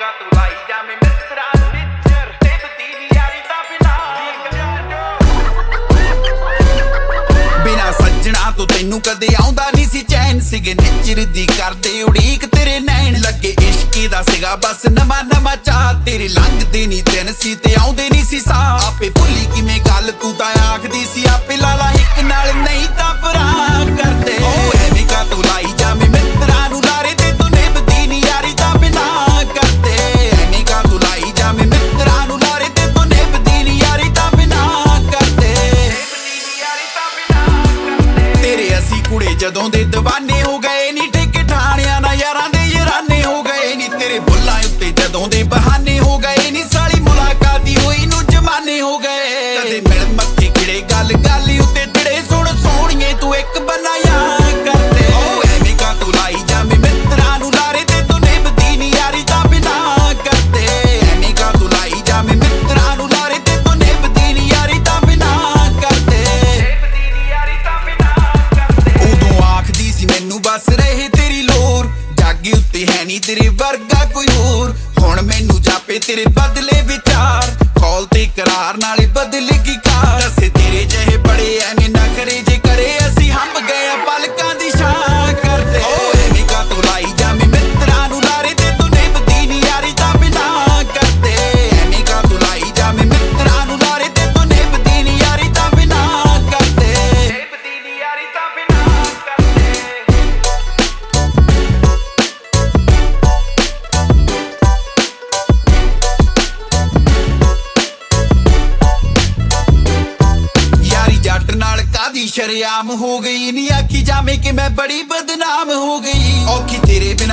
ਐਵੇਂ ਤੂੰ ਲਾਈ ਜਾਵੇਂ ਮਿੱਤਰਾਂ ਨੂੰ ਨਿੱਚਰ ਨਿਭਦੀ ਨੀ ਯਾਰੀ ਤਾਂ ਬਿਨਾ ਸੱਜਣਾ ਤੋਂ ਤੈਨੂੰ ਕਦੇ ਆਉਂਦਾ ਨਹੀਂ ਸੀ ਚੈਨ ਸੀਗੇ ਨਿੱਚਰ ਦੀ ਕਰਦੇ ਉਡੀਕ ਤੇਰੇ ਨੈਣ ਲੱਗੇ ਇਸ਼ਕੀ ਦਾ ਸੀਗਾ ਬਸ ਨਵਾਂ ਨਵਾਂ ਚਾਹ ਤੇਰੇ ਲੰਘਦੇ ਨੀ ਦਿਨ ਸੀ ਤੇ ਆਉਂਦੇ ਨਹੀਂ ਸੀ ਸਾਹ ਆਪੇ ਭੁੱਲੀ ਕਿਵੇਂ ਗੱਲ ਤੂੰ ਤਾਂ ਆਖਦੀ ਸੀ ਆਪੇ ਲਾਲਾ ਇੱਕ ਨਾਲ ਨਹੀਂ ਤਾਂ ਭਰਾ ਕਰਦੇ ਓ ਐਵੇਂ ਕਾ ਤੂੰ ਲਾਈ ਜਾਵੇਂ ਮਿੱਤਰਾਂ ਨੂੰ ਲਾਰੇ ਤੇ ਤੂੰ ਨਿਭਦੀ ਨੀ ਯਾਰੀ ਤਾਂ ਬਿਨਾ ਕਰਦੇ ਐਵੇਂ ਕਾ ਤੂੰ ਲਾਈ ਜਾਵੇਂ ਮਿੱਤਰਾਂ ਨੂੰ ਲਾਰੇ ਤੇ ਤੂੰ ਨਿਭਦੀ ਨੀ ਯਾਰੀ ਤਾਂ ਬਿਨਾ ਕਰਦੇ ਤੇਰੇ ਅਸੀਂ ਕੁੜੇ ਜਦੋਂ ਦੇ ਦੀਵਾਨੇ ਹੋ ਗਏ ਨੀ ਠੇਕੇ ਠਾਣਿਆਂ ਨਾਲ ਯਾਰਾਂ ਦੇ ਯਾਰਾਨੇ ਹੋ ਗਏ ਨੀ ਤੇਰੇ ਬੁੱਲਾਂ ਉੱਤੇ ਜਦੋਂ ਦੇ ਬਹਾਨੇ ਹੋ ਗਏ ਨੀ ਸਾਲੀ ਮੁਲਾਕਾਤ ਦੀ ਹੋਈ ਨੂੰ ਜਮਾਨੇ ਹੋ ਗਏ ਕਦੇ ਮਿਲ ਮੱਥੇ ਕਿਹੜੇ ਗੱਲ ਗੱਲ ਉੱਤੇ ਤੇਰੇ ਸੁਣ ਸੋਹਣੀਏ ਤੂੰ ਇੱਕ ਬਣਾਇਆ ਕਰਦੇ ਓ ਐਵੇਂ ਕਾ ਤੂੰ ਲਾਈ ਜਾਵੇਂ ਮਿੱਤਰਾਂ ਨੂੰ ਲਾਰੇ ਤੇ ਤੂੰ ਨਿਭਦੀ ਨੀ ਯਾਰੀ ਤਾਂ ਬਿਨਾ ਕਰਦੇ ਐਵੇਂ ਕਾ ਤੂੰ ਲਾਈ ਜਾਵੇਂ ਮਿੱਤਰਾਂ ਨੂੰ ਲਾਰੇ ਤੇ ਤੂੰ ਨਿਭਦੀ ਨੀ ਯਾਰੀ ਤਾਂ ਬਿਨਾ ਕਰਦੇ ਉਦੋਂ ਆਖਦੀ ਸੀ ਮੈਨੂੰ ਬਸ ਰਹੇ ਤੇਰੀ ਲੋਰ ਜਾਗੀ ਉੱਤੇ ਹੈ ਨੀ ਤੇਰੇ ਵਰਗਾ ਕੋਈ ਹੋਰ ਹੁਣ ਮੈਨੂੰ ਜਾਪੇ ਤੇਰੇ ਬਦਲੇ ਵਿਚਾਰ ਕਾਲ ਤੇ ਕਰਾਰ ਨਾਲੇ ਬਦਲੇਗੀ ਕਾਰ ਦੱਸੇ ਤੇਰੇ ਜਿਹੇ ਬੜੇ ਐਵੇਂ ਨਾ ਕਰੇ ਜੇ ਕਰੇ ਅਸੀਂ ਹੰਬ ਗਏ ਪਲਕਾਂ ਦੀ ਛਾਂ ਕਰਦੇ ਓ ਐਵੇਂ ਕਾ ਤੂੰ ਲਾਈ ਜਾਵੇਂ ਮਿੱਤਰਾਂ ਨੂੰ ਲਾਰੇ ਤੇ ਤੂੰ ਨਿਭਦੀ ਨੀ ਯਾਰੀ ਤਾਂ ਬਿਨਾ ਕਰਦੇ ਐਵੇਂ ਕਾ ਤੂੰ ਲਾਈ ਜਾਵੇਂ ਮਿੱਤਰਾਂ ਨੂੰ ਲਾਰੇ ਤੇ ਤੂੰ ਨਿਭਦੀ ਨੀ ਯਾਰੀ ਤਾਂ ਬਿਨਾ ਕਰਦੇ ਜੱਟ ਨਾਲ ਕਾਦੀ ਸ਼ਰਿਆਮ ਹੋ ਗਈ ਨੀ ਆਖੀ ਜਾਵੇਂ ਕਿ ਮੈਂ ਬੜੀ ਬਦਨਾਮ ਹੋ ਗਈ ਔਖੀ ਤੇਰੇ